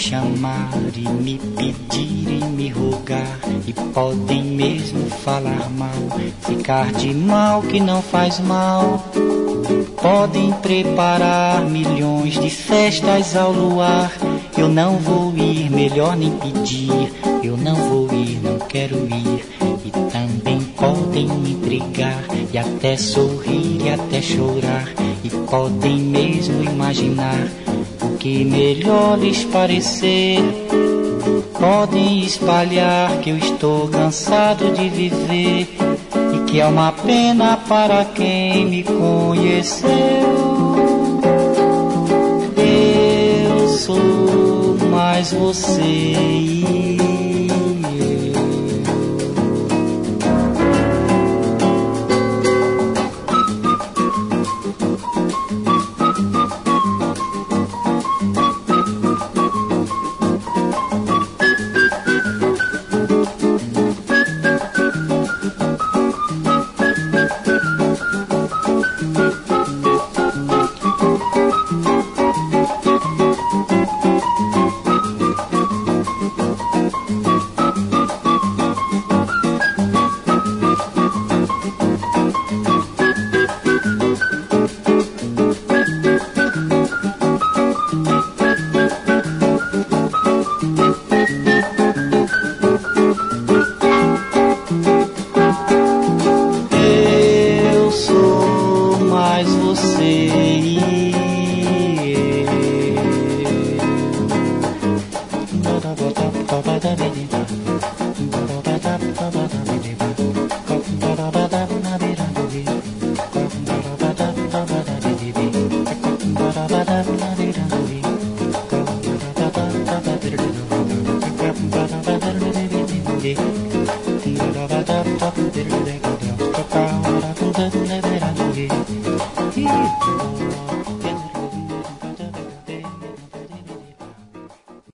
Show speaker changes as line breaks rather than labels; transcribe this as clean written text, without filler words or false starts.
chamar e me pedir e me rogar, e podem mesmo falar mal, ficar de mal que não faz mal. Podem preparar milhões de festas ao luar, eu não vou ir, melhor nem pedir. Eu não vou ir, não quero ir. E também podem intrigar, e até sorrir e até chorar, e podem mesmo imaginar o que melhor lhes parecer. Podem espalhar que eu estou cansado de viver, e que é uma pena para quem me conheceu. Eu sou mais você e eu.